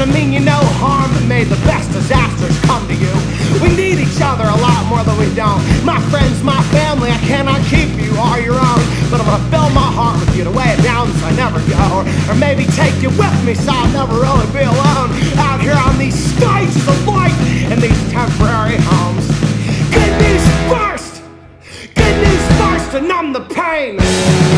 mean you no harm, but may the best disasters come to you. We need each other a lot more than we don't. My friends, my family, I cannot keep you all your own. But I'm gonna fill my heart with you to weigh it down so I never go. Or maybe take you with me so I'll never really be alone. Out here on these stages of life in these temporary homes. Good news first! Good news first to numb the pain!